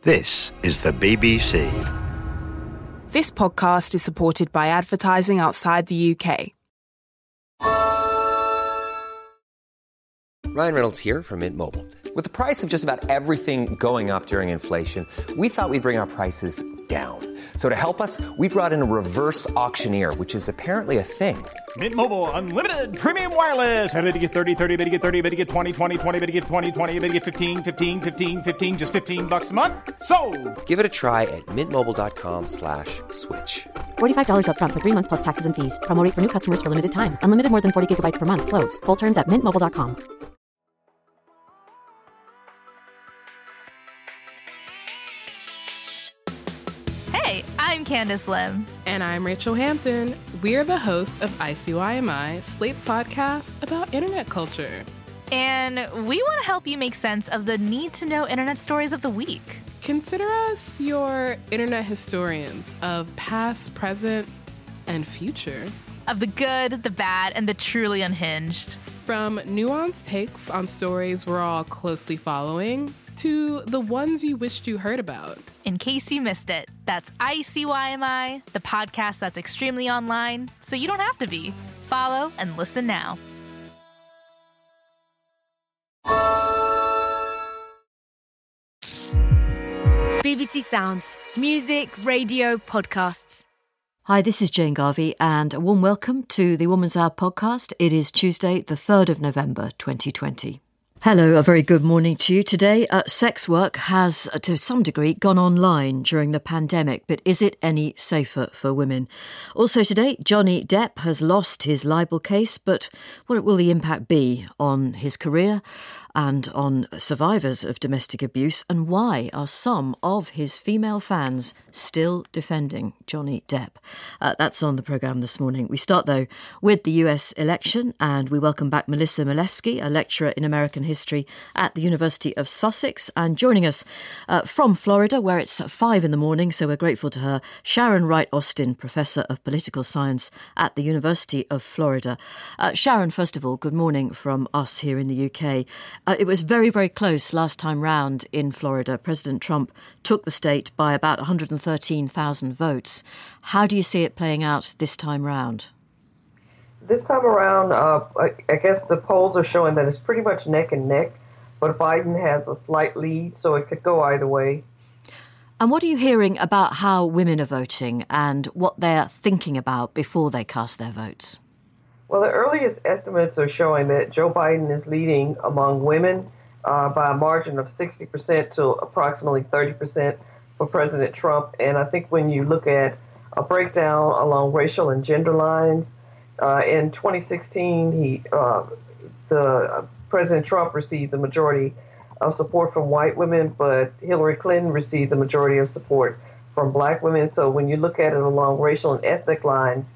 This is the BBC. This podcast is supported by advertising outside the UK. Ryan Reynolds here from Mint Mobile. With the price of just about everything going up during inflation, we thought we'd bring our prices down. So to help us, we brought in a reverse auctioneer, which is apparently a thing. Mint Mobile Unlimited Premium Wireless. How to get 30, 30, bit to get 30, bit to get 20, 20, 20, bit to get 20, 20, bit to get 15, 15, 15, 15, just $15 a month? Sold! Give it a try at mintmobile.com/switch. $45 up front for 3 months plus taxes and fees. Promo rate for new customers for limited time. Unlimited more than 40 gigabytes per month. Slows full terms at mintmobile.com. Hey, I'm Candace Lim. And I'm Rachel Hampton. We're the hosts of ICYMI, Slate's podcast about internet culture. And we want to help you make sense of the need-to-know internet stories of the week. Consider us your internet historians of past, present, and future. Of the good, the bad, and the truly unhinged. From nuanced takes on stories we're all closely following to the ones you wished you heard about. In case you missed it, that's ICYMI, the podcast that's extremely online, so you don't have to be. Follow and listen now. BBC Sounds. Music, radio, podcasts. Hi, this is Jane Garvey, and a warm welcome to the Woman's Hour podcast. It is Tuesday, the 3rd of November, 2020. Hello, a very good morning to you. Today, sex work has, to some degree, gone online during the pandemic, but is it any safer for women? Also today, Johnny Depp has lost his libel case, but what will the impact be on his career and on survivors of domestic abuse, and why are some of his female fans still defending Johnny Depp? That's on the programme this morning. We start, though, with the US election, and we welcome back Melissa Milewski, a lecturer in American history at the University of Sussex, and joining us from Florida, where it's 5 in the morning, so we're grateful to her, Sharon Wright-Austin, Professor of Political Science at the University of Florida. Sharon, first of all, good morning from us here in the UK. It was very, very close last time round in Florida. President Trump took the state by about 113,000 votes. How do you see it playing out this time round? This time around, I guess the polls are showing that it's pretty much neck and neck, but Biden has a slight lead, so it could go either way. And what are you hearing about how women are voting and what they're thinking about before they cast their votes? Well, the earliest estimates are showing that Joe Biden is leading among women by a margin of 60% to approximately 30% for President Trump. And I think when you look at a breakdown along racial and gender lines, in 2016, President Trump received the majority of support from white women, but Hillary Clinton received the majority of support from black women. So when you look at it along racial and ethnic lines,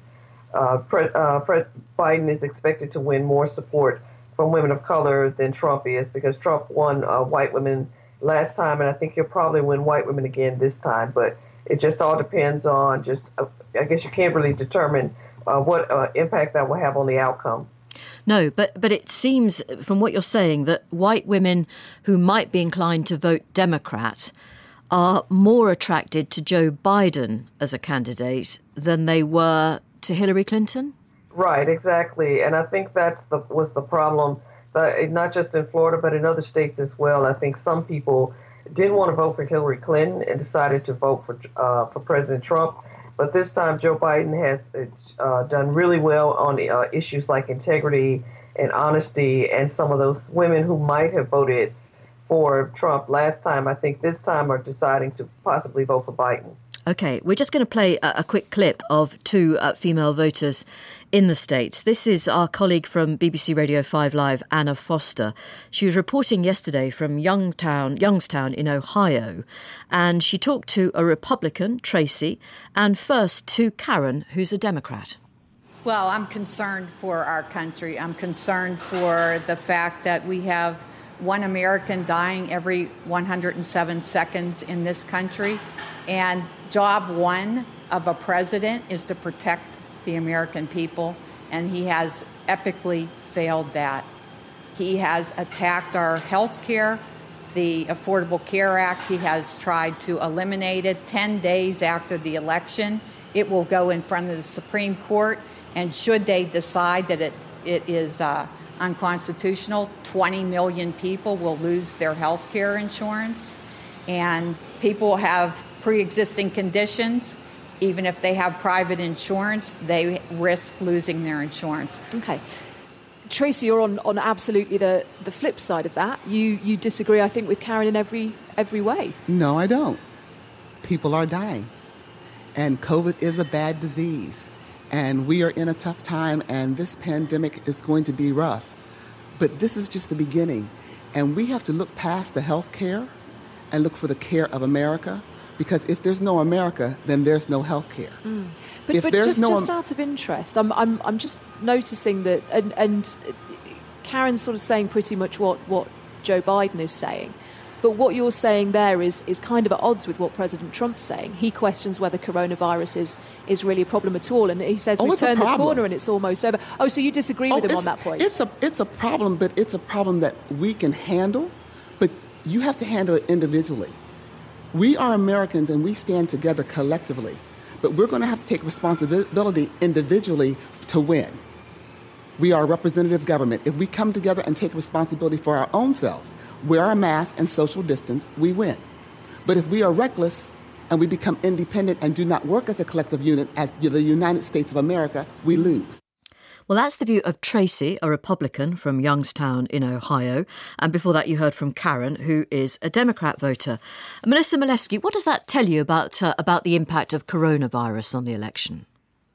Biden is expected to win more support from women of color than Trump is, because Trump won white women last time, and I think he'll probably win white women again this time. But it just all depends on I guess you can't really determine what impact that will have on the outcome. No, but it seems from what you're saying that white women who might be inclined to vote Democrat are more attracted to Joe Biden as a candidate than they were to Hillary Clinton? Right, exactly. And I think was the problem, not just in Florida, but in other states as well. I think some people didn't want to vote for Hillary Clinton and decided to vote for President Trump. But this time, Joe Biden has done really well on issues like integrity and honesty, and some of those women who might have voted for Trump last time, I think this time are deciding to possibly vote for Biden. OK, we're just going to play a quick clip of two female voters in the States. This is our colleague from BBC Radio 5 Live, Anna Foster. She was reporting yesterday from Youngstown in Ohio, and she talked to a Republican, Tracy, and first to Karen, who's a Democrat. Well, I'm concerned for our country. I'm concerned for the fact that we have one American dying every 107 seconds in this country. And job one of a president is to protect the American people. And he has epically failed that. He has attacked our health care. The Affordable Care Act, he has tried to eliminate it. 10 days after the election, it will go in front of the Supreme Court, and should they decide that it is unconstitutional, 20 million people will lose their health care insurance, and people have pre-existing conditions. Even if they have private insurance, they risk losing their insurance. Okay. Tracy, you're on absolutely the flip side of that. You disagree, I think, with Karen in every way. No, I don't. People are dying. And COVID is a bad disease. And we are in a tough time, and this pandemic is going to be rough. But this is just the beginning. And we have to look past the health care and look for the care of America. Because if there's no America, then there's no health care. Mm. But just out of interest, I'm just noticing that, and Karen's sort of saying pretty much what Joe Biden is saying. But what you're saying there is kind of at odds with what President Trump's saying. He questions whether coronavirus is really a problem at all, and he says we've turned the corner and it's almost over. Oh, so you disagree with him on that point? It's a problem, but it's a problem that we can handle. But you have to handle it individually. We are Americans, and we stand together collectively. But we're going to have to take responsibility individually to win. We are a representative government. If we come together and take responsibility for our own selves, wear a mask and social distance, we win. But if we are reckless and we become independent and do not work as a collective unit as the United States of America, we lose. Well, that's the view of Tracy, a Republican from Youngstown in Ohio. And before that, you heard from Karen, who is a Democrat voter. Melissa Milewski, what does that tell you about the impact of coronavirus on the election?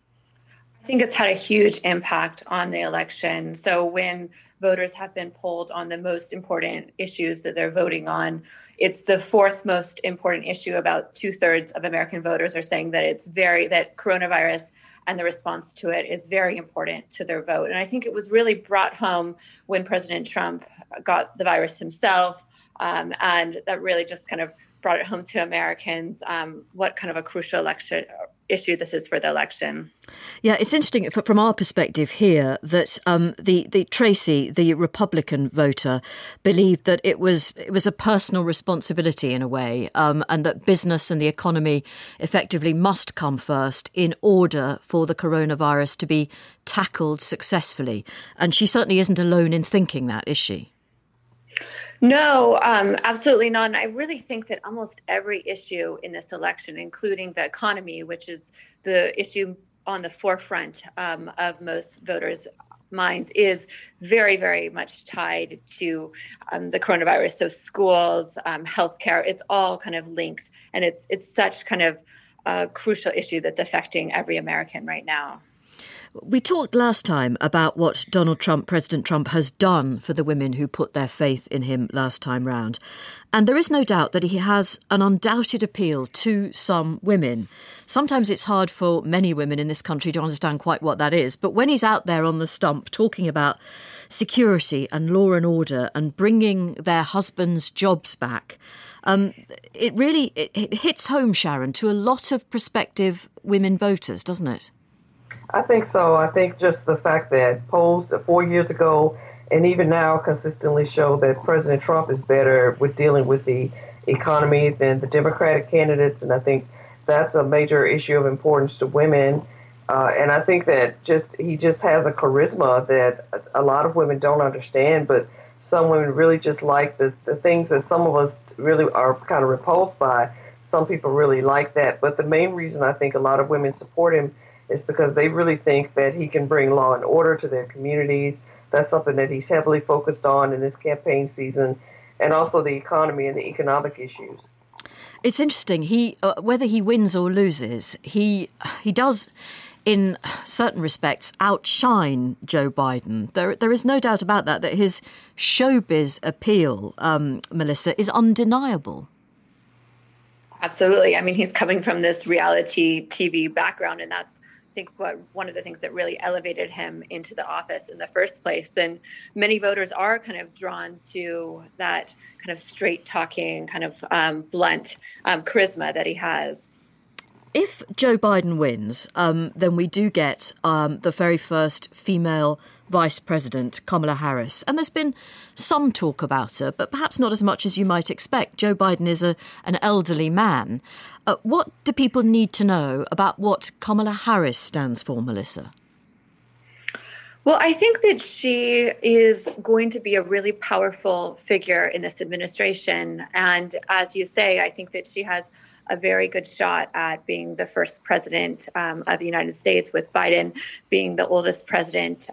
I think it's had a huge impact on the election. So when voters have been polled on the most important issues that they're voting on, it's the fourth most important issue. About 2/3 of American voters are saying that that coronavirus and the response to it is very important to their vote. And I think it was really brought home when President Trump got the virus himself, and that really just kind of brought it home to Americans what kind of a crucial issue this is for the election. Yeah, it's interesting from our perspective here that the Tracy, the Republican voter, believed that it was a personal responsibility in a way, and that business and the economy effectively must come first in order for the coronavirus to be tackled successfully. And she certainly isn't alone in thinking that, is she? No, absolutely not. And I really think that almost every issue in this election, including the economy, which is the issue on the forefront of most voters' minds, is very, very much tied to the coronavirus. So schools, healthcare, it's all kind of linked. And it's such kind of a crucial issue that's affecting every American right now. We talked last time about what President Trump has done for the women who put their faith in him last time round. And there is no doubt that he has an undoubted appeal to some women. Sometimes it's hard for many women in this country to understand quite what that is. But when he's out there on the stump talking about security and law and order and bringing their husbands' jobs back, it hits home, Sharon, to a lot of prospective women voters, doesn't it? I think so. I think just the fact that polls 4 years ago and even now consistently show that President Trump is better with dealing with the economy than the Democratic candidates. And I think that's a major issue of importance to women. And I think that he just has a charisma that a lot of women don't understand, but some women really just like the things that some of us really are kind of repulsed by. Some people really like that. But the main reason I think a lot of women support him is because they really think that he can bring law and order to their communities. That's something that he's heavily focused on in this campaign season, and also the economy and the economic issues. It's interesting. Whether he wins or loses, he does, in certain respects, outshine Joe Biden. There is no doubt about that his showbiz appeal, Melissa, is undeniable. Absolutely. I mean, he's coming from this reality TV background, and that's, I think, one of the things that really elevated him into the office in the first place. And many voters are kind of drawn to that kind of straight talking, kind of blunt charisma that he has. If Joe Biden wins, then we do get the very first female Vice President Kamala Harris, and there's been some talk about her, but perhaps not as much as you might expect. Joe Biden is an elderly man. What do people need to know about what Kamala Harris stands for, Melissa? Well, I think that she is going to be a really powerful figure in this administration. And as you say, I think that she has a very good shot at being the first president of the United States, with Biden being the oldest president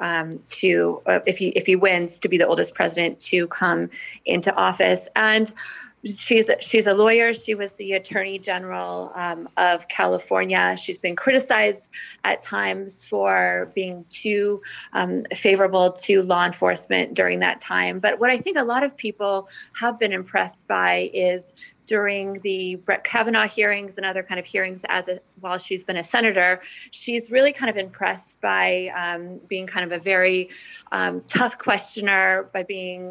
if he wins, to be the oldest president to come into office. And she's a lawyer. She was the Attorney General of California. She's been criticized at times for being too favorable to law enforcement during that time. But what I think a lot of people have been impressed by is during the Brett Kavanaugh hearings and other kind of hearings while she's been a senator, she's really kind of impressed by being kind of a very tough questioner, by being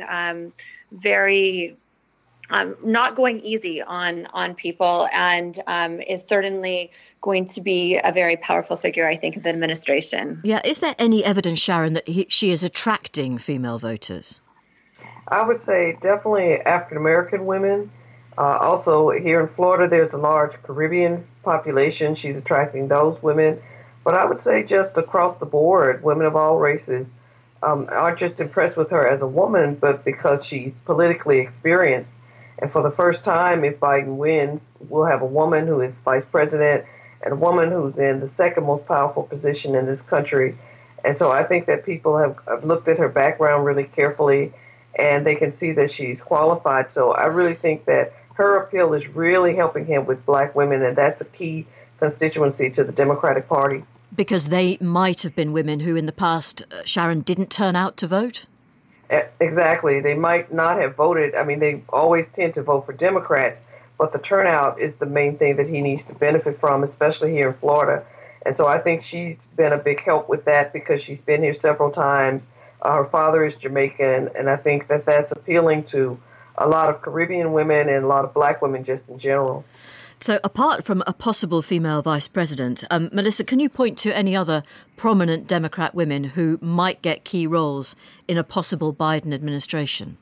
very not going easy on people, and is certainly going to be a very powerful figure, I think, in the administration. Yeah. Is there any evidence, Sharon, that she is attracting female voters? I would say definitely African-American women. Also, here in Florida, there's a large Caribbean population. She's attracting those women. But I would say just across the board, women of all races aren't just impressed with her as a woman, but because she's politically experienced. And for the first time, if Biden wins, we'll have a woman who is vice president and a woman who's in the second most powerful position in this country. And so I think that people have looked at her background really carefully, and they can see that she's qualified. So I really think that her appeal is really helping him with black women, and that's a key constituency to the Democratic Party. Because they might have been women who in the past, Sharon, didn't turn out to vote? Exactly. They might not have voted. I mean, they always tend to vote for Democrats, but the turnout is the main thing that he needs to benefit from, especially here in Florida. And so I think she's been a big help with that because she's been here several times. Her father is Jamaican, and I think that that's appealing to a lot of Caribbean women and a lot of black women just in general. So apart from a possible female vice president, Melissa, can you point to any other prominent Democrat women who might get key roles in a possible Biden administration?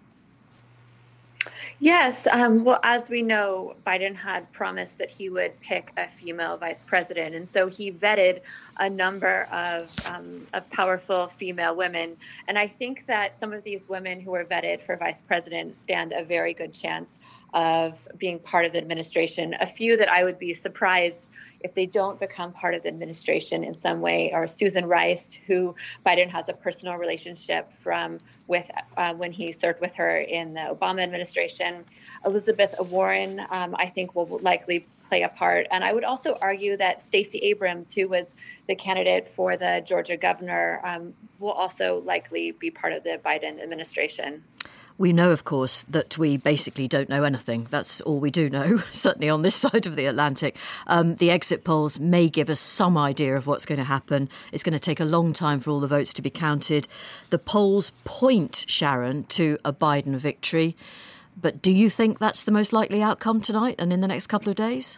Yes. Well, as we know, Biden had promised that he would pick a female vice president. And so he vetted a number of powerful female women. And I think that some of these women who were vetted for vice president stand a very good chance of being part of the administration. A few that I would be surprised if they don't become part of the administration in some way are Susan Rice, who Biden has a personal relationship with when he served with her in the Obama administration. Elizabeth Warren, I think, will likely play a part. And I would also argue that Stacey Abrams, who was the candidate for the Georgia governor, will also likely be part of the Biden administration. We know, of course, that we basically don't know anything. That's all we do know, certainly on this side of the Atlantic. The exit polls may give us some idea of what's going to happen. It's going to take a long time for all the votes to be counted. The polls point, Sharon, to a Biden victory. But do you think that's the most likely outcome tonight and in the next couple of days?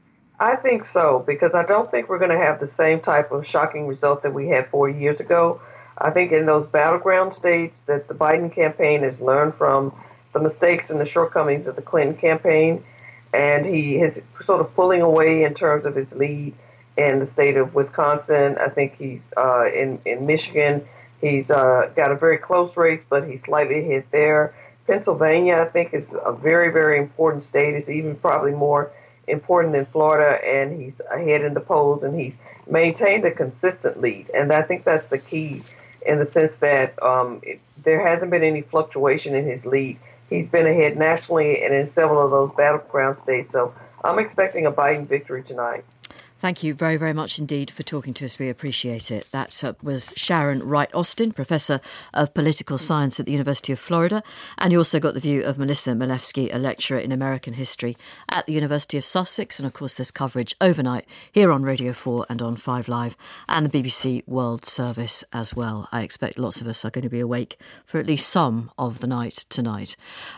I think so, because I don't think we're going to have the same type of shocking result that we had 4 years ago. I think in those battleground states that the Biden campaign has learned from the mistakes and the shortcomings of the Clinton campaign, and he is sort of pulling away in terms of his lead in the state of Wisconsin. I think he's in Michigan. He's got a very close race, but he's slightly ahead there. Pennsylvania, I think, is a very, very important state. It's even probably more important than Florida, and he's ahead in the polls, and he's maintained a consistent lead. And I think that's the key, in the sense that there hasn't been any fluctuation in his lead. He's been ahead nationally and in several of those battleground states. So I'm expecting a Biden victory tonight. Thank you very, very much indeed for talking to us. We appreciate it. That was Sharon Wright-Austin, Professor of Political Science at the University of Florida. And you also got the view of Melissa Milewski, a lecturer in American history at the University of Sussex. And of course, there's coverage overnight here on Radio 4 and on 5 Live and the BBC World Service as well. I expect lots of us are going to be awake for at least some of the night tonight.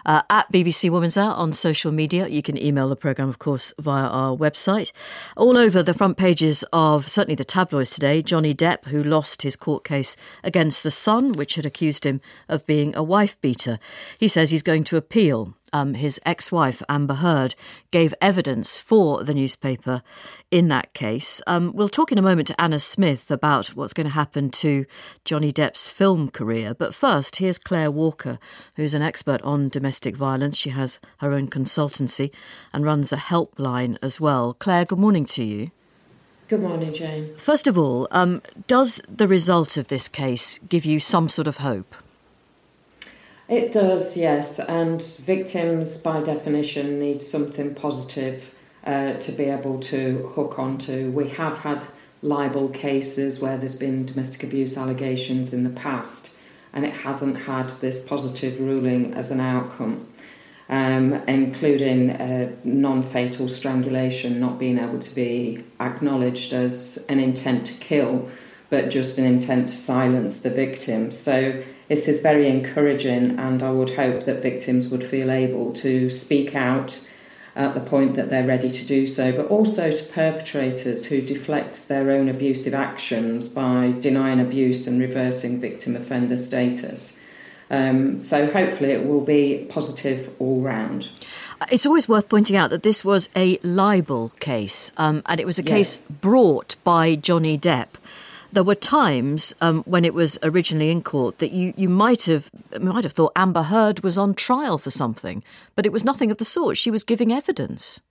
At BBC Women's Hour on social media, you can email the programme, of course, via our website. All over the the front pages of certainly the tabloids today. Johnny Depp, who lost his court case against The Sun, which had accused him of being a wife-beater. He says he's going to appeal. His ex-wife, Amber Heard, gave evidence for the newspaper in that case. We'll talk in a moment to Anna Smith about what's going to happen to Johnny Depp's film career. But first, here's Claire Walker, who's an expert on domestic violence. She has her own consultancy and runs a helpline as well. Claire, good morning to you. Good morning, Jane. First of all, does the result of this case give you some sort of hope? It does, yes, and victims, by definition, need something positive to be able to hook onto. We have had libel cases where there's been domestic abuse allegations in the past, and it hasn't had this positive ruling as an outcome, including non-fatal strangulation not being able to be acknowledged as an intent to kill, but just an intent to silence the victim. So this is very encouraging, and I would hope that victims would feel able to speak out at the point that they're ready to do so, but also to perpetrators who deflect their own abusive actions by denying abuse and reversing victim offender status. So hopefully it will be positive all round. It's always worth pointing out that this was a libel case, and it was a case brought by Johnny Depp. There were times when it was originally in court that you might have thought Amber Heard was on trial for something, but it was nothing of the sort. She was giving evidence.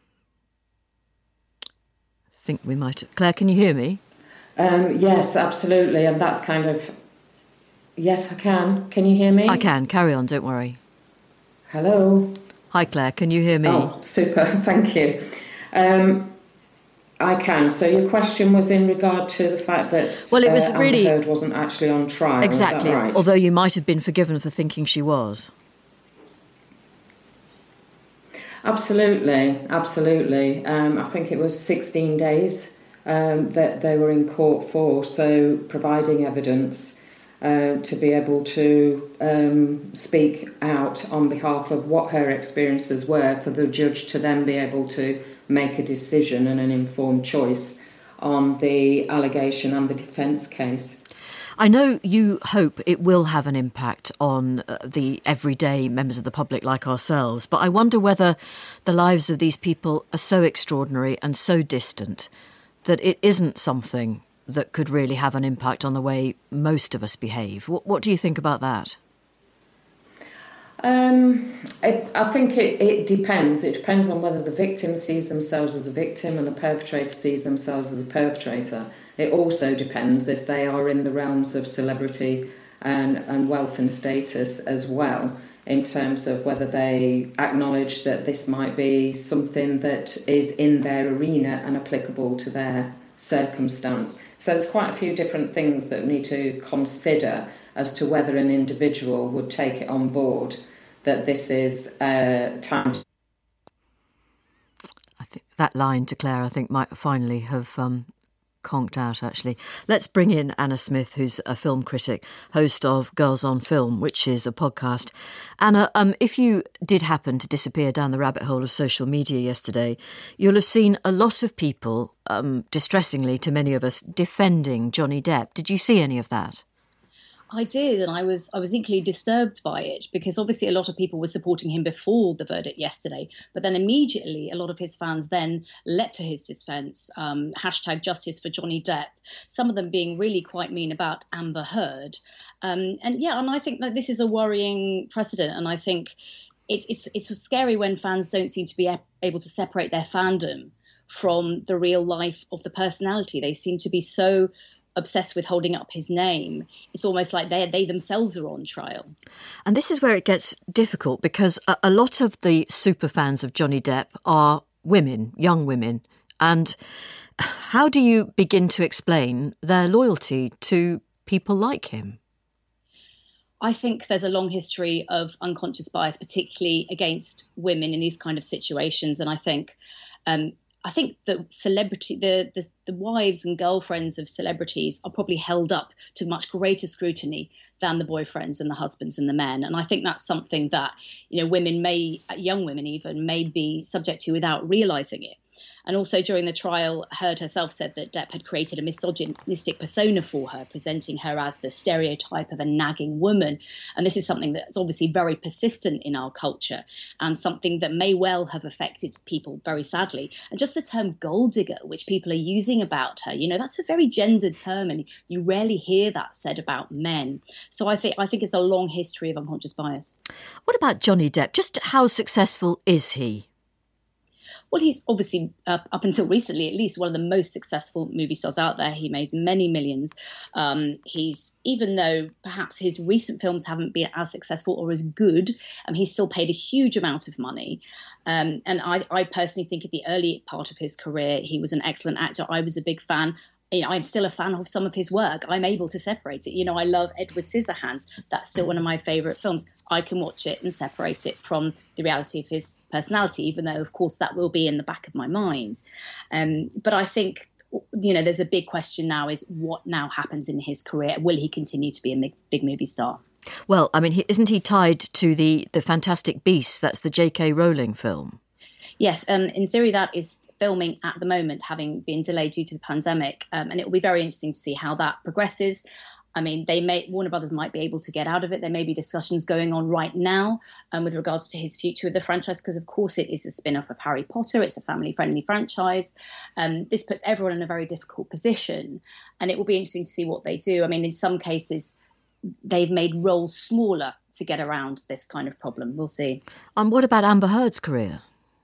I think we might... Claire, can you hear me? Yes, absolutely, and that's kind of... Yes, I can. Can you hear me? I can. Carry on, don't worry. Hello? Hi, Claire, can you hear me? Oh, super, thank you. I can. So your question was in regard to the fact that it was Amber really... Heard wasn't actually on trial. Exactly, is that right? Although you might have been forgiven for thinking she was. Absolutely. I think it was 16 days that they were in court for, so providing evidence to be able to speak out on behalf of what her experiences were, for the judge to then be able to make a decision and an informed choice on the allegation and the defence case. I know you hope it will have an impact on the everyday members of the public like ourselves, but I wonder whether the lives of these people are so extraordinary and so distant that it isn't something that could really have an impact on the way most of us behave. What do you think about that? I think it depends. It depends on whether the victim sees themselves as a victim and the perpetrator sees themselves as a perpetrator. It also depends if they are in the realms of celebrity and wealth and status as well, in terms of whether they acknowledge that this might be something that is in their arena and applicable to their circumstance. So there's quite a few different things that we need to consider as to whether an individual would take it on board that this is time to... I think that line to Claire, might finally have conked out, actually. Let's bring in Anna Smith, who's a film critic, host of Girls on Film, which is a podcast. Anna, if you did happen to disappear down the rabbit hole of social media yesterday, you'll have seen a lot of people, distressingly to many of us, defending Johnny Depp. Did you see any of that? I did, and I was equally disturbed by it, because obviously a lot of people were supporting him before the verdict yesterday, but then immediately a lot of his fans then leapt to his defence, hashtag justice for Johnny Depp, some of them being really quite mean about Amber Heard. And I think that this is a worrying precedent, and I think it's scary when fans don't seem to be able to separate their fandom from the real life of the personality. They seem to be so obsessed with holding up his name. It's almost like they themselves are on trial. And this is where it gets difficult, because a lot of the super fans of Johnny Depp are women, young women. And how do you begin to explain their loyalty to people like him? I think there's a long history of unconscious bias, particularly against women in these kind of situations. And I think that celebrity, the wives and girlfriends of celebrities are probably held up to much greater scrutiny than the boyfriends and the husbands and the men. And I think that's something that, women young women even, may be subject to without realising it. And also during the trial, Heard herself said that Depp had created a misogynistic persona for her, presenting her as the stereotype of a nagging woman. And this is something that's obviously very persistent in our culture and something that may well have affected people very sadly. And just the term gold digger, which people are using about her, that's a very gendered term, and you rarely hear that said about men. So I think it's a long history of unconscious bias. What about Johnny Depp? Just how successful is he? Well, he's obviously, up until recently, at least one of the most successful movie stars out there. He makes many millions. Even though perhaps his recent films haven't been as successful or as good, he's still paid a huge amount of money. And I personally think at the early part of his career, he was an excellent actor. I was a big fan. I'm still a fan of some of his work. I'm able to separate it. I love Edward Scissorhands. That's still one of my favourite films. I can watch it and separate it from the reality of his personality, even though, of course, that will be in the back of my mind. But I think, there's a big question now is what now happens in his career? Will he continue to be a big movie star? Well, isn't he tied to the Fantastic Beasts? That's the J.K. Rowling film. Yes, in theory, that is filming at the moment, having been delayed due to the pandemic. And it will be very interesting to see how that progresses. Warner Brothers might be able to get out of it. There may be discussions going on right now with regards to his future with the franchise, because, of course, it is a spin-off of Harry Potter. It's a family-friendly franchise. This puts everyone in a very difficult position. And it will be interesting to see what they do. In some cases, they've made roles smaller to get around this kind of problem. We'll see. What about Amber Heard's career?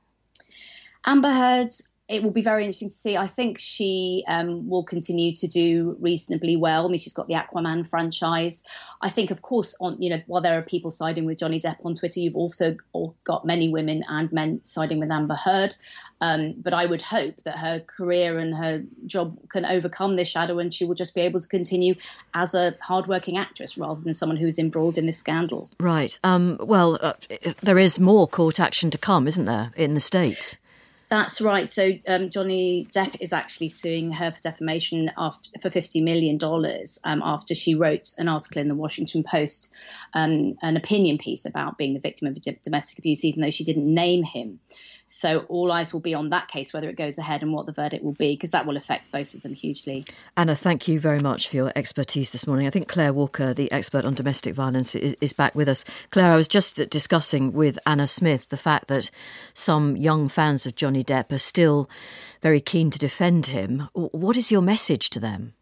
Amber Heard, it will be very interesting to see. I think she will continue to do reasonably well. She's got the Aquaman franchise. I think, of course, while there are people siding with Johnny Depp on Twitter, you've also got many women and men siding with Amber Heard. But I would hope that her career and her job can overcome this shadow, and she will just be able to continue as a hardworking actress rather than someone who's embroiled in this scandal. Right. There is more court action to come, isn't there, in the States? That's right. So Johnny Depp is actually suing her for defamation for $50 million after she wrote an article in the Washington Post, an opinion piece about being the victim of domestic abuse, even though she didn't name him. So all eyes will be on that case, whether it goes ahead and what the verdict will be, because that will affect both of them hugely. Anna, thank you very much for your expertise this morning. I think Claire Walker, the expert on domestic violence, is back with us. Claire, I was just discussing with Anna Smith the fact that some young fans of Johnny Depp are still very keen to defend him. What is your message to them?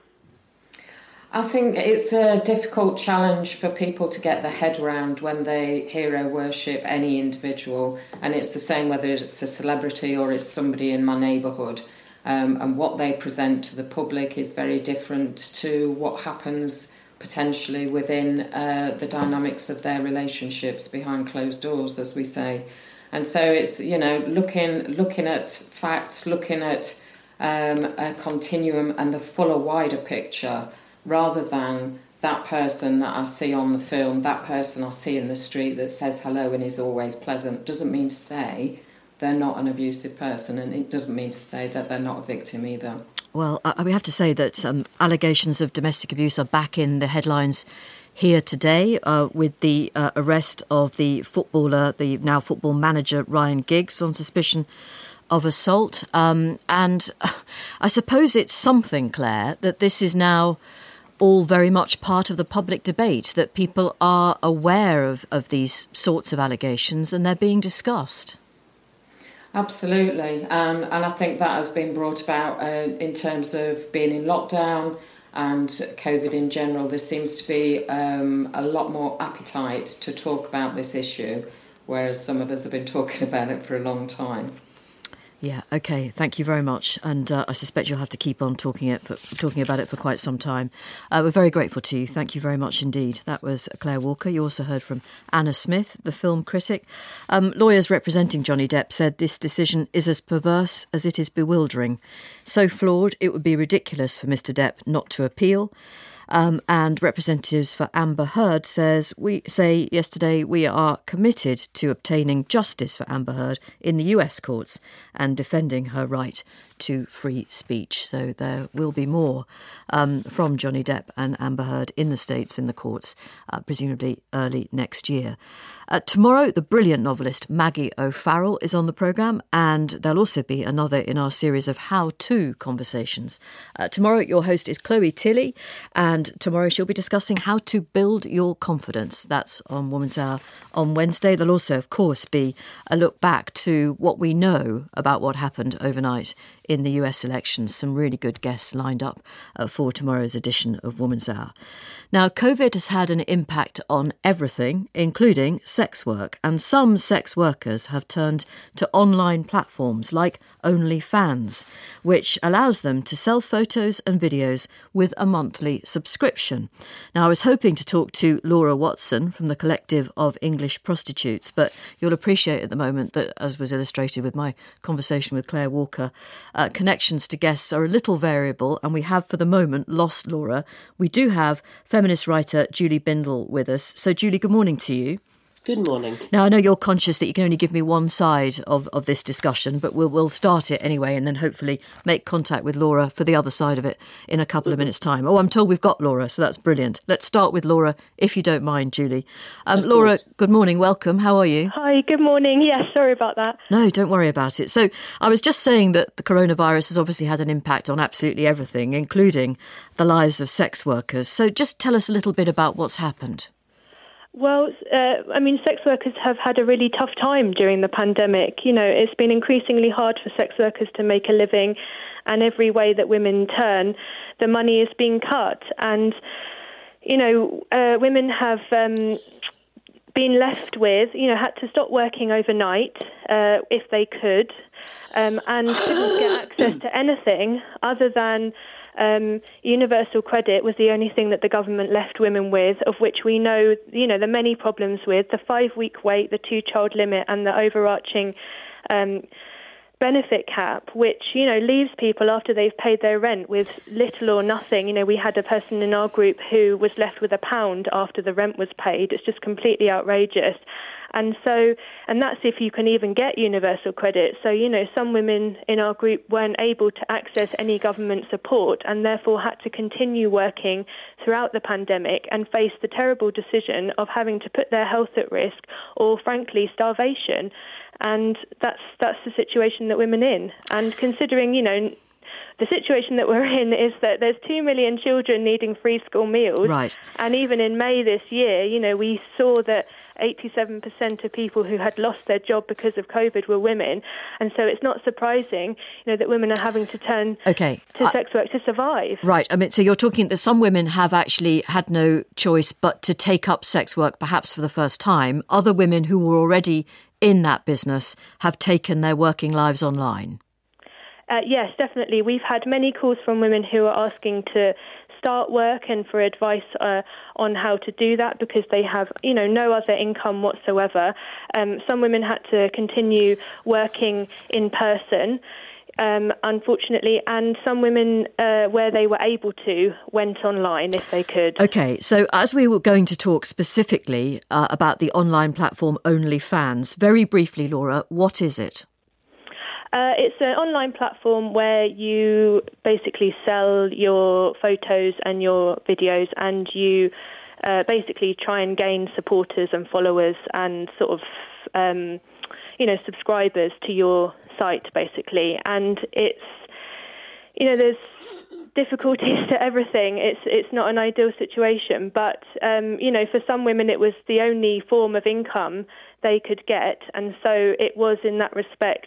I think it's a difficult challenge for people to get their head around when they hero worship any individual. And it's the same whether it's a celebrity or it's somebody in my neighbourhood. And what they present to the public is very different to what happens potentially within the dynamics of their relationships behind closed doors, as we say. And so it's, looking at facts, looking at a continuum and the fuller, wider picture, rather than that person that I see on the film, that person I see in the street that says hello and is always pleasant, doesn't mean to say they're not an abusive person, and it doesn't mean to say that they're not a victim either. Well, we have to say that allegations of domestic abuse are back in the headlines here today with the arrest of the footballer, the now football manager Ryan Giggs, on suspicion of assault. And I suppose it's something, Claire, that this is now all very much part of the public debate, that people are aware of these sorts of allegations and they're being discussed. Absolutely. And I think that has been brought about in terms of being in lockdown and COVID in general. There seems to be a lot more appetite to talk about this issue, whereas some of us have been talking about it for a long time. Yeah, OK, thank you very much. And I suspect you'll have to keep on talking about it for quite some time. We're very grateful to you. Thank you very much indeed. That was Claire Walker. You also heard from Anna Smith, the film critic. Lawyers representing Johnny Depp said this decision is as perverse as it is bewildering. So flawed, it would be ridiculous for Mr Depp not to appeal. And representatives for Amber Heard say yesterday we are committed to obtaining justice for Amber Heard in the US courts and defending her right to free speech. So there will be more from Johnny Depp and Amber Heard in the States in the courts, presumably early next year. Tomorrow, the brilliant novelist Maggie O'Farrell is on the programme, and there'll also be another in our series of how-to conversations. Tomorrow, your host is Chloe Tilley, and tomorrow she'll be discussing how to build your confidence. That's on Woman's Hour on Wednesday. There'll also, of course, be a look back to what we know about what happened overnight in the US elections. Some really good guests lined up for tomorrow's edition of Woman's Hour. Now, COVID has had an impact on everything, including sex work, and some sex workers have turned to online platforms like OnlyFans, which allows them to sell photos and videos with a monthly subscription. Now, I was hoping to talk to Laura Watson from the Collective of English Prostitutes, but you'll appreciate at the moment that, as was illustrated with my conversation with Claire Walker, connections to guests are a little variable, and we have for the moment lost Laura. We do have feminist writer Julie Bindel with us. So, Julie, good morning to you. Good morning. Now, I know you're conscious that you can only give me one side of this discussion, but we'll start it anyway and then hopefully make contact with Laura for the other side of it in a couple of minutes' time. Oh, I'm told we've got Laura, so that's brilliant. Let's start with Laura, if you don't mind, Julie. Laura, good morning. Welcome. How are you? Hi, good morning. Yes, sorry about that. No, don't worry about it. So I was just saying that the coronavirus has obviously had an impact on absolutely everything, including the lives of sex workers. So just tell us a little bit about what's happened. Well, sex workers have had a really tough time during the pandemic. You know, it's been increasingly hard for sex workers to make a living, and every way that women turn, the money is being cut. And, you know, women have been left with, had to stop working overnight if they could, and couldn't get access to anything other than universal credit was the only thing that the government left women with, of which we know, the many problems with, the 5-week wait, the 2-child limit, and the overarching benefit cap, which, leaves people after they've paid their rent with little or nothing. We had a person in our group who was left with £1 after the rent was paid. It's just completely outrageous. And that's if you can even get universal credit. So, some women in our group weren't able to access any government support and therefore had to continue working throughout the pandemic and face the terrible decision of having to put their health at risk or, frankly, starvation. And that's the situation that women are in. And considering, the situation that we're in is that there's 2 million children needing free school meals. Right. And even in May this year, we saw that 87% of people who had lost their job because of COVID were women. And so it's not surprising, that women are having to turn to sex work to survive. Right. So you're talking that some women have actually had no choice but to take up sex work, perhaps for the first time. Other women who were already in that business have taken their working lives online. Yes, definitely. We've had many calls from women who are asking to start work and for advice on how to do that because they have, no other income whatsoever. Some women had to continue working in person, unfortunately, and some women, where they were able to, went online if they could. OK, so as we were going to talk specifically about the online platform OnlyFans, very briefly, Laura, what is it? It's an online platform where you basically sell your photos and your videos, and you basically try and gain supporters and followers and sort of, subscribers to your site, basically. And it's, there's difficulties to everything. It's not an ideal situation, but, for some women it was the only form of income they could get. And so it was, in that respect,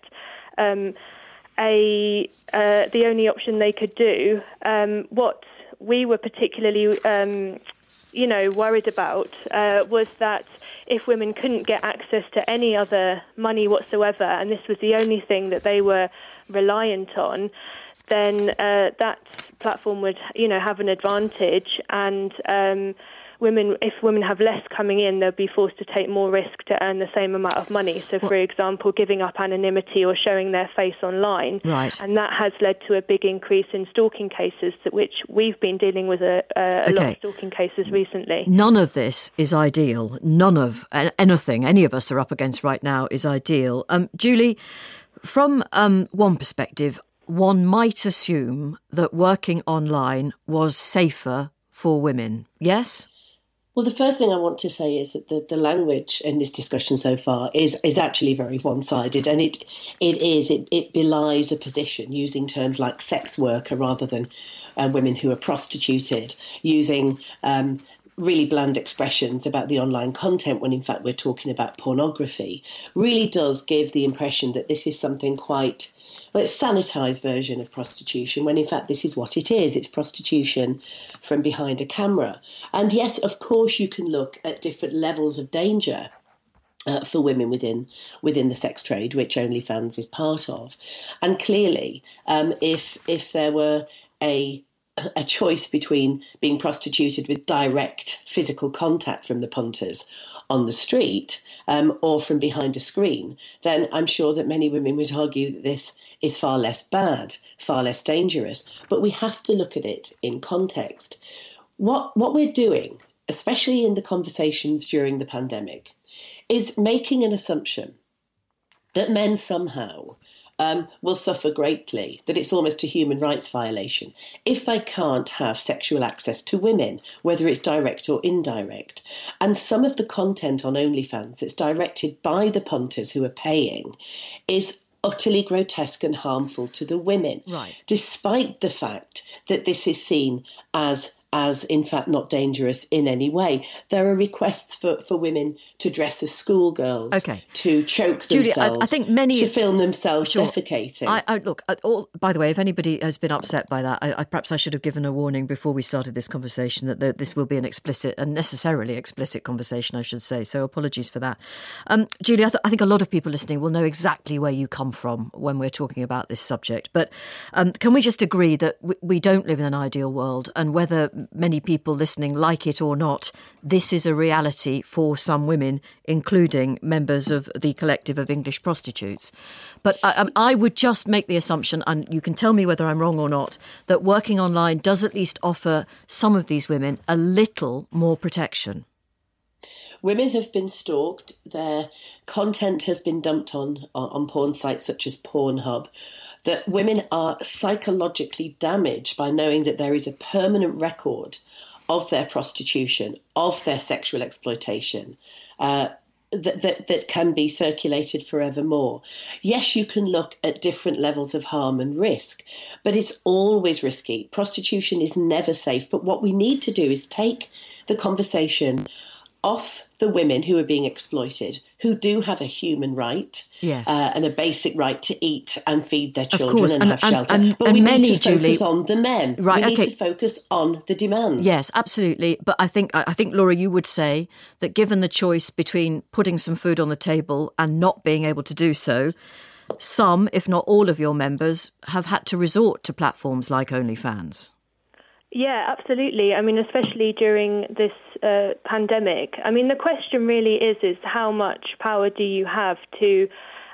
the only option they could do. What we were particularly, worried about was that if women couldn't get access to any other money whatsoever, and this was the only thing that they were reliant on, then that platform would, have an advantage. And if women have less coming in, they'll be forced to take more risk to earn the same amount of money. So, for example, giving up anonymity or showing their face online. Right. And that has led to a big increase in stalking cases, which we've been dealing with a lot of stalking cases recently. None of this is ideal. None of anything any of us are up against right now is ideal. Julie, from one perspective, one might assume that working online was safer for women. Yes? Well, the first thing I want to say is that the language in this discussion so far is actually very one-sided, and it belies a position using terms like sex worker rather than women who are prostituted, using really bland expressions about the online content when in fact we're talking about pornography, really does give the impression that this is something quite... Well, it's a sanitised version of prostitution, when in fact this is what it is. It's prostitution from behind a camera. And yes, of course, you can look at different levels of danger for women within the sex trade, which OnlyFans is part of. And clearly, if there were a choice between being prostituted with direct physical contact from the punters on the street or from behind a screen, then I'm sure that many women would argue that this is far less bad, far less dangerous. But we have to look at it in context. What we're doing, especially in the conversations during the pandemic, is making an assumption that men somehow will suffer greatly, that it's almost a human rights violation if they can't have sexual access to women, whether it's direct or indirect. And some of the content on OnlyFans that's directed by the punters who are paying is utterly grotesque and harmful to the women, right, despite the fact that this is seen as in fact not dangerous in any way. There are requests for women to dress as schoolgirls, to choke themselves, Julie, I think many to film themselves defecating. Look, by the way, if anybody has been upset by that, perhaps I should have given a warning before we started this conversation that this will be an explicit and necessarily explicit conversation, I should say. So apologies for that. Julie, I think a lot of people listening will know exactly where you come from when we're talking about this subject. But can we just agree that we don't live in an ideal world, and whether many people listening like it or not, this is a reality for some women, including members of the collective of English prostitutes. But I would just make the assumption, and you can tell me whether I'm wrong or not, that working online does at least offer some of these women a little more protection. Women have been stalked. Their content has been dumped on porn sites such as Pornhub. That women are psychologically damaged by knowing that there is a permanent record of their prostitution, of their sexual exploitation, that can be circulated forevermore. Yes, you can look at different levels of harm and risk, but it's always risky. Prostitution is never safe. But what we need to do is take the conversation off the women who are being exploited, who do have a human right, and a basic right to eat and feed their children and have shelter. But we need to focus on the men. Right, we need to focus on the demand. Yes, absolutely. But I think, Laura, you would say that given the choice between putting some food on the table and not being able to do so, some, if not all of your members, have had to resort to platforms like OnlyFans. Yeah, absolutely. I mean, especially during this pandemic. I mean, the question really is how much power do you have to,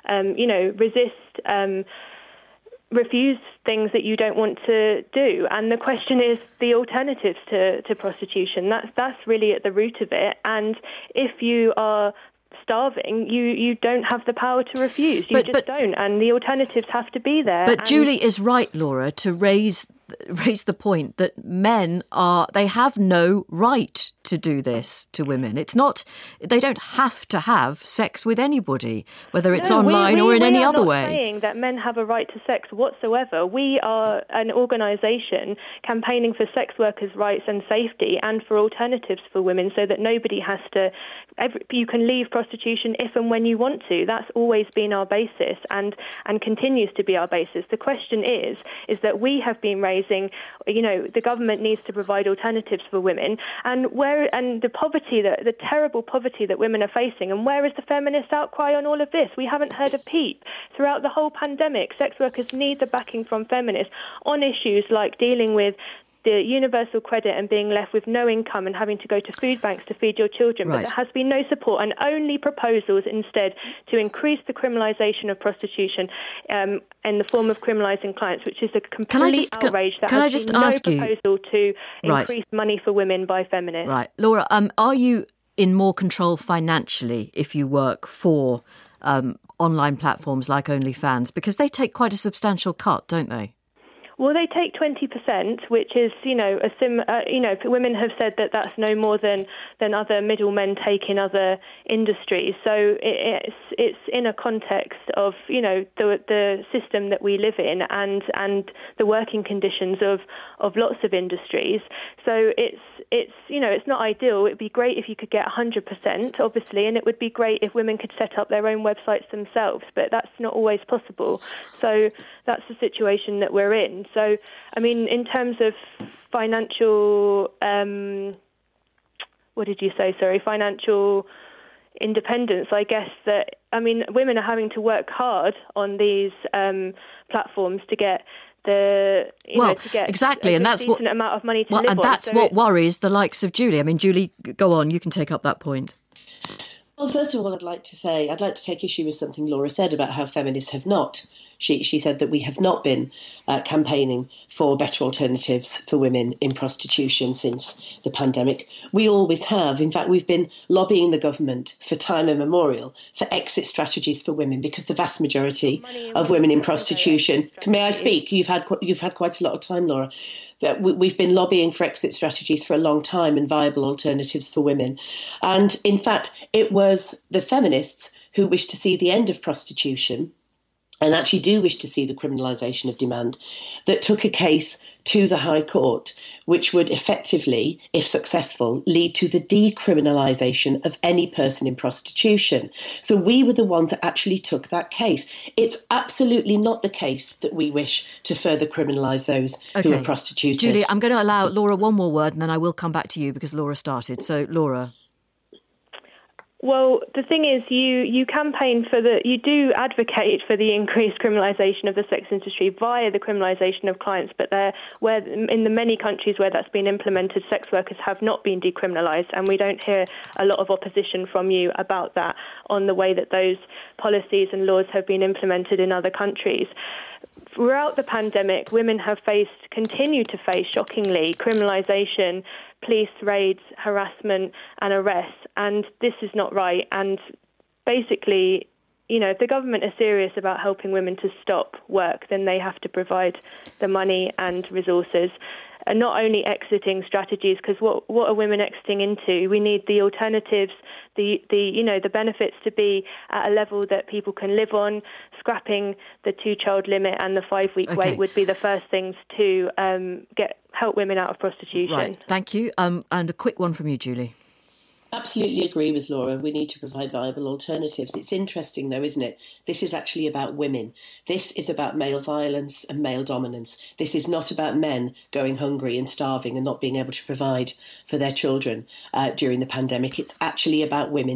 resist, refuse things that you don't want to do? And the question is the alternatives to prostitution. That's really at the root of it. And if you are starving, you don't have the power to refuse. You just don't. And the alternatives have to be there. But Julie is right, Laura, to raise the point that men they have no right to do this to women. It's not, they don't have to have sex with anybody, whether it's online or in any other way. We are not saying that men have a right to sex whatsoever. We are an organisation campaigning for sex workers' rights and safety and for alternatives for women, so that nobody has to, you can leave prostitution if and when you want to. That's always been our basis and continues to be our basis. The question is that we have been raising, the government needs to provide alternatives for women, and the poverty, the terrible poverty that women are facing, and where is the feminist outcry on all of this? We haven't heard a peep throughout the whole pandemic. Sex workers need the backing from feminists on issues like dealing with the universal credit and being left with no income and having to go to food banks to feed your children. Right. But there has been no support and only proposals instead to increase the criminalisation of prostitution in the form of criminalising clients, which is a complete outrage. There has been no proposal to increase money for women by feminists. Right. Laura, are you in more control financially if you work for online platforms like OnlyFans? Because they take quite a substantial cut, don't they? Well, they take 20%, which is, women have said that that's no more than other middlemen take in other industries. So it's in a context of, the system that we live in and the working conditions of lots of industries. So it's not ideal. It'd be great if you could get 100%, obviously, and it would be great if women could set up their own websites themselves, but that's not always possible. So that's the situation that we're in. So, I mean, in terms of financial, financial independence, I guess that, women are having to work hard on these platforms to get exactly, and that's decent amount of money to live on. And that's what worries the likes of Julie. I mean, Julie, go on, you can take up that point. Well, first of all, I'd like to take issue with something Laura said about how feminists have not. She said that we have not been campaigning for better alternatives for women in prostitution since the pandemic. We always have. In fact, we've been lobbying the government for time immemorial for exit strategies for women, because the vast majority of women in prostitution. May I speak? You've had quite a lot of time, Laura. We've been lobbying for exit strategies for a long time and viable alternatives for women. And in fact, it was the feminists who wished to see the end of prostitution and actually do wish to see the criminalisation of demand, that took a case to the High Court, which would effectively, if successful, lead to the decriminalisation of any person in prostitution. So we were the ones that actually took that case. It's absolutely not the case that we wish to further criminalise those who are prostituted. Julie, I'm going to allow Laura one more word and then I will come back to you because Laura started. So, Laura. Well, the thing is, you campaign you do advocate for the increased criminalisation of the sex industry via the criminalisation of clients, but where in the many countries where that's been implemented, sex workers have not been decriminalised, and we don't hear a lot of opposition from you about that on the way that those policies and laws have been implemented in other countries. Throughout the pandemic, women have continued to face, shockingly, criminalisation, police raids, harassment and arrests, and this is not right. And basically, if the government is serious about helping women to stop work, then they have to provide the money and resources. And not only exiting strategies, because what are women exiting into? We need the alternatives, the benefits to be at a level that people can live on. Scrapping the 2-child limit and the 5-week wait would be the first things to help women out of prostitution. Right, thank you. And a quick one from you, Julie. Absolutely agree with Laura. We need to provide viable alternatives. It's interesting, though, isn't it? This is actually about women. This is about male violence and male dominance. This is not about men going hungry and starving and not being able to provide for their children during the pandemic. It's actually about women.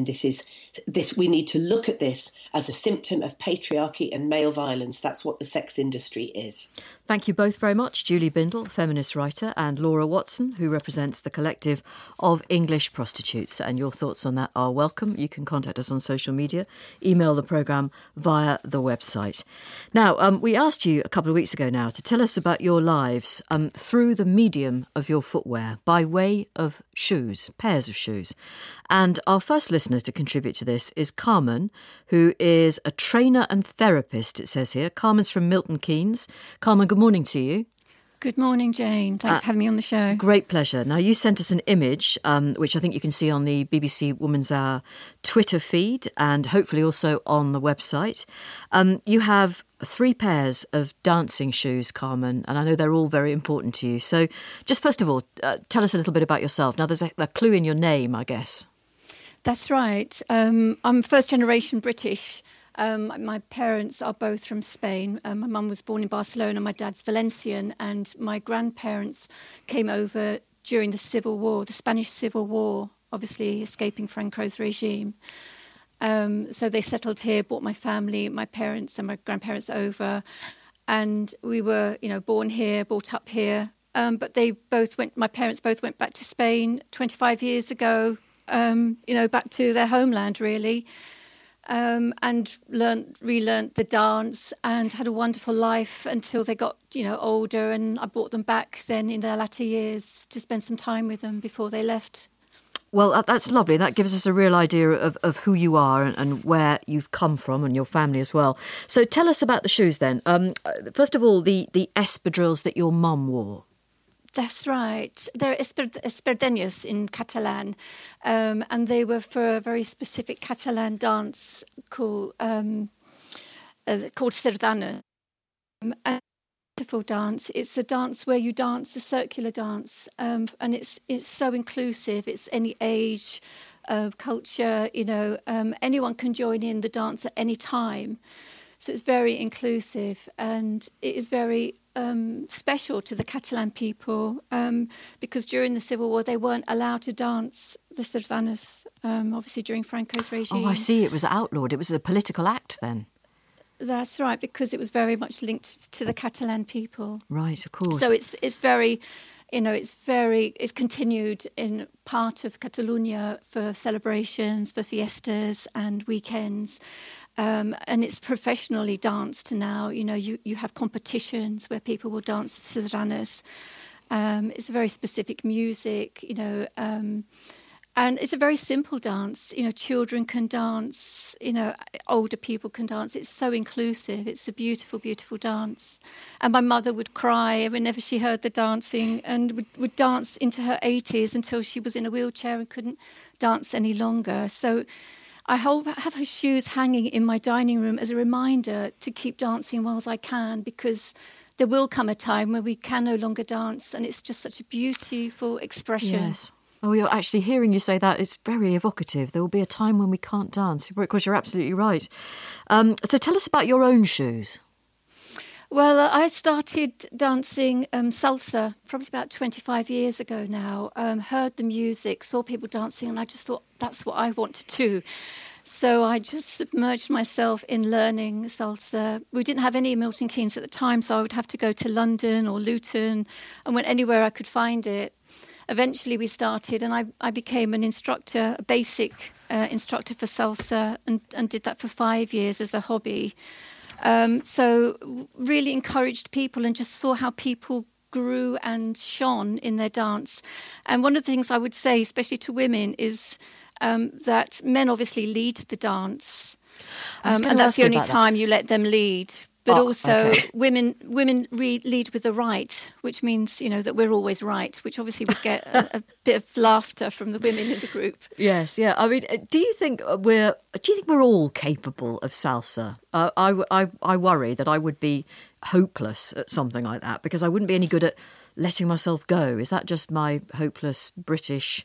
We need to look at this as a symptom of patriarchy and male violence. That's what the sex industry is. Thank you both very much. Julie Bindel, feminist writer, and Laura Watson, who represents the collective of English prostitutes. And your thoughts on that are welcome. You can contact us on social media, email the programme via the website. Now, we asked you a couple of weeks ago now to tell us about your lives through the medium of your footwear by way of shoes, pairs of shoes. And our first listener to contribute to this is Carmen, who is a trainer and therapist, it says here. Carmen's from Milton Keynes. Carmen, good morning to you. Good morning, Jane. Thanks for having me on the show. Great pleasure. Now, you sent us an image, which I think you can see on the BBC Woman's Hour Twitter feed and hopefully also on the website. You have 3 pairs of dancing shoes, Carmen, and I know they're all very important to you. So just first of all, tell us a little bit about yourself. Now, there's a clue in your name, I guess. That's right. I'm first-generation British. My parents are both from Spain. My mum was born in Barcelona, my dad's Valencian, and my grandparents came over during the Civil War, the Spanish Civil War, obviously escaping Franco's regime. So they settled here, brought my family, my parents and my grandparents over, and we were, born here, brought up here. but my parents both went back to Spain 25 years ago, back to their homeland, really. And relearned the dance and had a wonderful life until they got, older. And I brought them back then in their latter years to spend some time with them before they left. Well, that's lovely. That gives us a real idea of who you are and where you've come from and your family as well. So tell us about the shoes then. First of all, the espadrilles that your mum wore. That's right. They're espardenyes in Catalan, and they were for a very specific Catalan dance called sardana. A beautiful dance. It's a dance where you dance a circular dance, and it's so inclusive. It's any age, culture. Anyone can join in the dance at any time. So it's very inclusive, and it is very special to the Catalan people because during the Civil War they weren't allowed to dance the sardanes, obviously during Franco's regime. Oh, I see. It was outlawed. It was a political act then. That's right, because it was very much linked to the Catalan people. Right, of course. So it's very... it's continued in part of Catalonia for celebrations, for fiestas and weekends. And it's professionally danced now. You have competitions where people will dance sardanes. It's a very specific music, and it's a very simple dance. Children can dance, older people can dance. It's so inclusive. It's a beautiful, beautiful dance. And my mother would cry whenever she heard the dancing and would dance into her 80s until she was in a wheelchair and couldn't dance any longer. So I have her shoes hanging in my dining room as a reminder to keep dancing while I can, because there will come a time where we can no longer dance, and it's just such a beautiful expression. Yes. Oh, you're actually hearing you say that. It's very evocative. There will be a time when we can't dance. Of course, you're absolutely right. So tell us about your own shoes. Well, I started dancing salsa probably about 25 years ago now. Heard the music, saw people dancing, and I just thought that's what I want to do. So I just submerged myself in learning salsa. We didn't have any Milton Keynes at the time, so I would have to go to London or Luton and went anywhere I could find it. Eventually we started, and I became an instructor, a basic instructor for salsa, and did that for 5 years as a hobby. So really encouraged people and just saw how people grew and shone in their dance. And one of the things I would say, especially to women, is that men obviously lead the dance. And that's the only time you let them lead. But women lead with the right, which means, that we're always right, which obviously would get a bit of laughter from the women in the group. Yes, yeah. I mean, do you think we're all capable of salsa? I worry that I would be hopeless at something like that because I wouldn't be any good at letting myself go. Is that just my hopeless British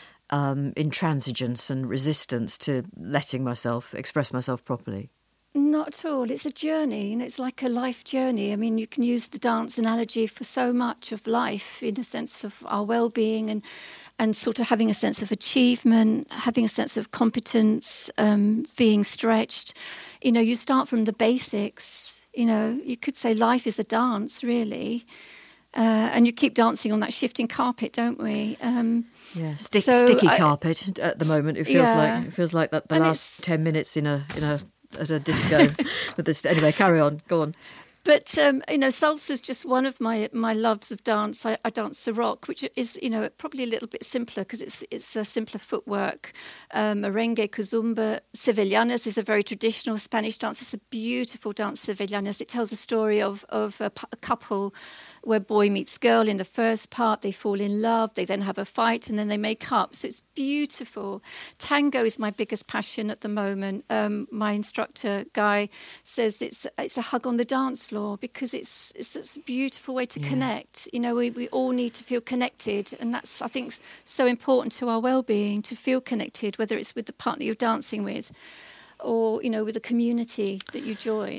intransigence and resistance to letting myself express myself properly? Not at all. It's a journey, and it's like a life journey. I mean, you can use the dance analogy for so much of life in a sense of our well-being and sort of having a sense of achievement, having a sense of competence, being stretched. You start from the basics. You could say life is a dance, really. And you keep dancing on that shifting carpet, don't we? Yeah, sticky carpet at the moment. It feels like that the last 10 minutes at a disco with this. Anyway, carry on. Go on. But, salsa is just one of my loves of dance. I dance the rock, which is, probably a little bit simpler because it's a simpler footwork. Merengue, kizomba, sevillanas is a very traditional Spanish dance. It's a beautiful dance, sevillanas. It tells a story of a couple where boy meets girl in the first part, they fall in love, they then have a fight, and then they make up. So it's beautiful. Tango is my biggest passion at the moment. My instructor, Guy, says it's a hug on the dance floor because it's a beautiful way to connect. We all need to feel connected, and that's, I think, so important to our well-being, to feel connected, whether it's with the partner you're dancing with or, with the community that you join.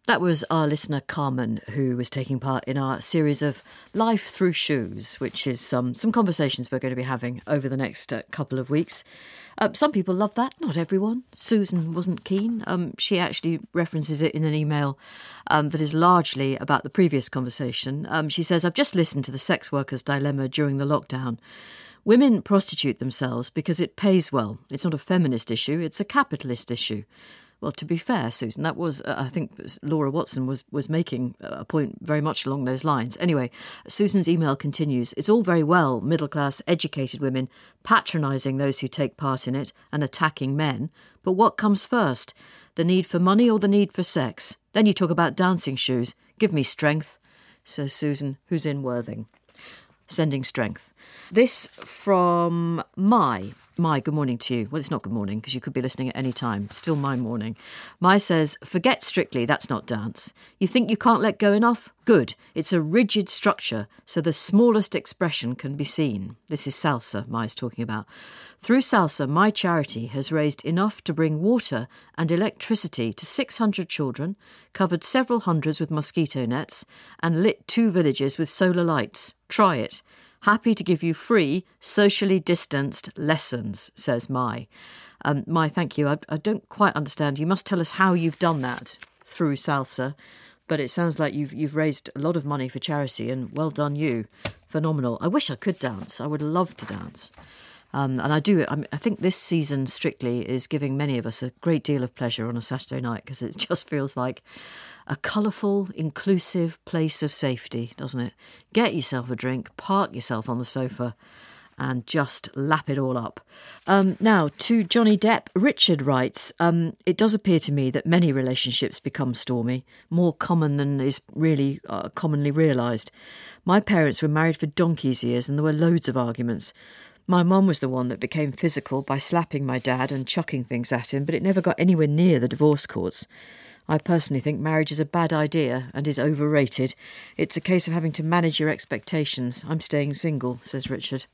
That was our listener Carmen, who was taking part in our series of Life Through Shoes, which is some conversations we're going to be having over the next couple of weeks. Some people love that, not everyone. Susan wasn't keen. She actually references it in an email that is largely about the previous conversation. She says, I've just listened to the sex workers' dilemma during the lockdown. Women prostitute themselves because it pays well. It's not a feminist issue, it's a capitalist issue. Well, to be fair, Susan, that was, I think Laura Watson was making a point very much along those lines. Anyway, Susan's email continues. It's all very well, middle-class, educated women patronising those who take part in it and attacking men. But what comes first? The need for money or the need for sex? Then you talk about dancing shoes. Give me strength, says Susan, who's in Worthing. Sending strength. This from Mai, good morning to you. Well, it's not good morning because you could be listening at any time. Still my morning. Mai says, forget Strictly, that's not dance. You think you can't let go enough? Good. It's a rigid structure, so the smallest expression can be seen. This is salsa Mai's talking about. Through salsa, my charity has raised enough to bring water and electricity to 600 children, covered several hundreds with mosquito nets, and lit 2 villages with solar lights. Try it. Happy to give you free, socially distanced lessons, says Mai. Mai, thank you. I don't quite understand. You must tell us how you've done that through salsa. But it sounds like you've raised a lot of money for charity, and well done you. Phenomenal. I wish I could dance. I would love to dance. And I do. I think this season, Strictly, is giving many of us a great deal of pleasure on a Saturday night because it just feels like a colourful, inclusive place of safety, doesn't it? Get yourself a drink, park yourself on the sofa and just lap it all up. Now, to Johnny Depp, Richard writes, it does appear to me that many relationships become stormy, more common than is really commonly realised. My parents were married for donkey's years and there were loads of arguments. My mum was the one that became physical by slapping my dad and chucking things at him, but it never got anywhere near the divorce courts. I personally think marriage is a bad idea and is overrated. It's a case of having to manage your expectations. I'm staying single, says Richard.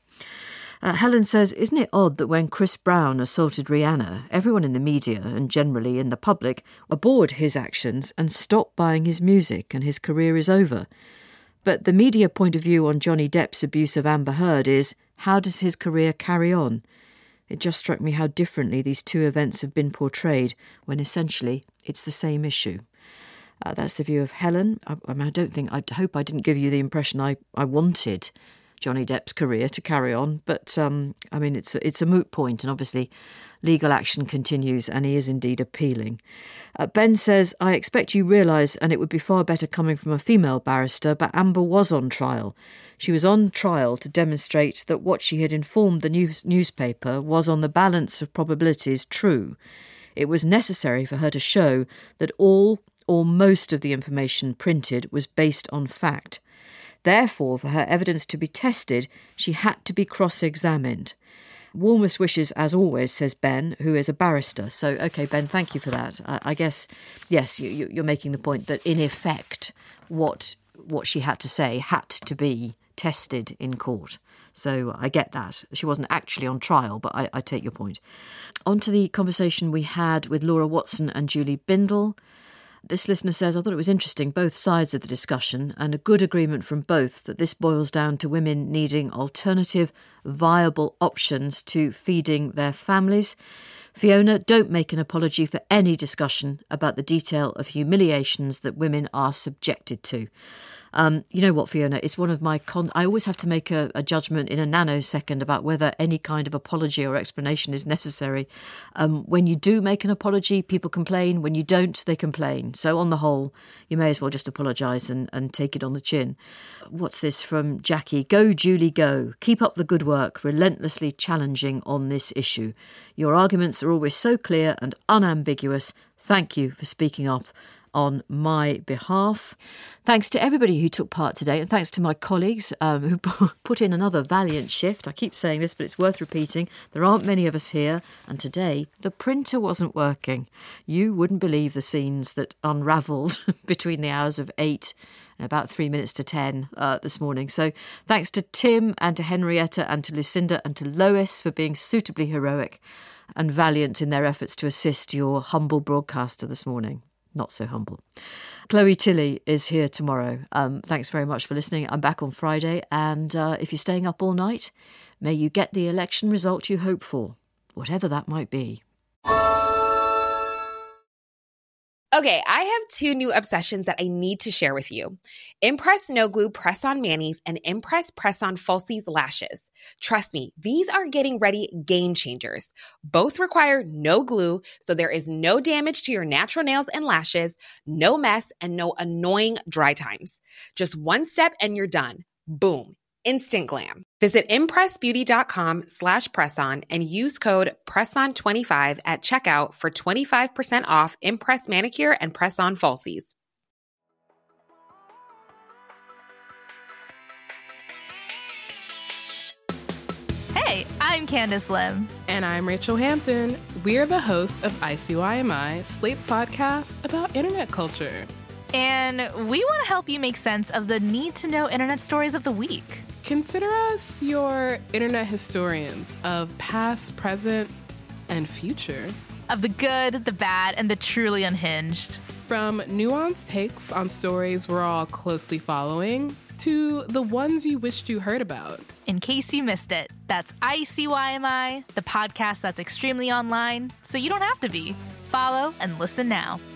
Helen says, isn't it odd that when Chris Brown assaulted Rihanna, everyone in the media and generally in the public abhorred his actions and stopped buying his music and his career is over? But the media point of view on Johnny Depp's abuse of Amber Heard is, how does his career carry on? It just struck me how differently these two events have been portrayed when essentially it's the same issue. That's the view of Helen. I hope I didn't give you the impression I wanted Johnny Depp's career to carry on, but it's a moot point, and obviously legal action continues and he is indeed appealing. Ben says, I expect you realise, and it would be far better coming from a female barrister, but Amber was on trial. She was on trial to demonstrate that what she had informed the newspaper was on the balance of probabilities true. It was necessary for her to show that all or most of the information printed was based on fact. Therefore, for her evidence to be tested, she had to be cross-examined. Warmest wishes, as always, says Ben, who is a barrister. So, OK, Ben, thank you for that. I guess, yes, you're making the point that, in effect, what she had to say had to be tested in court. So I get that. She wasn't actually on trial, but I take your point. On to the conversation we had with Laura Watson and Julie Bindel. This listener says, I thought it was interesting, both sides of the discussion, and a good agreement from both that this boils down to women needing alternative, viable options to feeding their families. Fiona, don't make an apology for any discussion about the detail of humiliations that women are subjected to. You know what, Fiona, it's one of my... I always have to make a judgment in a nanosecond about whether any kind of apology or explanation is necessary. When you do make an apology, people complain. When you don't, they complain. So on the whole, you may as well just apologise and take it on the chin. What's this from Jackie? Go, Julie, go. Keep up the good work, relentlessly challenging on this issue. Your arguments are always so clear and unambiguous. Thank you for speaking up on my behalf. Thanks to everybody who took part today, and thanks to my colleagues who put in another valiant shift. I keep saying this, but it's worth repeating. There aren't many of us here, and today the printer wasn't working. You wouldn't believe the scenes that unravelled between the hours of 8 and about 3 minutes to 10 this morning. So thanks to Tim and to Henrietta and to Lucinda and to Lois for being suitably heroic and valiant in their efforts to assist your humble broadcaster this morning. not so humble. Chloe Tilley is here tomorrow. Thanks very much for listening. I'm back on Friday. And if you're staying up all night, may you get the election result you hope for, whatever that might be. Okay, I have 2 new obsessions that I need to share with you. Impress No Glue Press-On Manis and Impress Press-On Falsies Lashes. Trust me, these are getting ready game changers. Both require no glue, so there is no damage to your natural nails and lashes, no mess, and no annoying dry times. Just one step and you're done. Boom. Instant glam. Visit impressbeauty.com/presson and use code PRESSON25 at checkout for 25% off Impress Manicure and Press-On Falsies. Hey, I'm Candace Lim. And I'm Rachel Hampton. We're the hosts of ICYMI, Slate's podcast about internet culture. And we want to help you make sense of the need-to-know internet stories of the week. Consider us your internet historians of past, present, and future. Of the good, the bad, and the truly unhinged. From nuanced takes on stories we're all closely following to the ones you wished you heard about. In case you missed it, that's ICYMI, the podcast that's extremely online, so you don't have to be. Follow and listen now.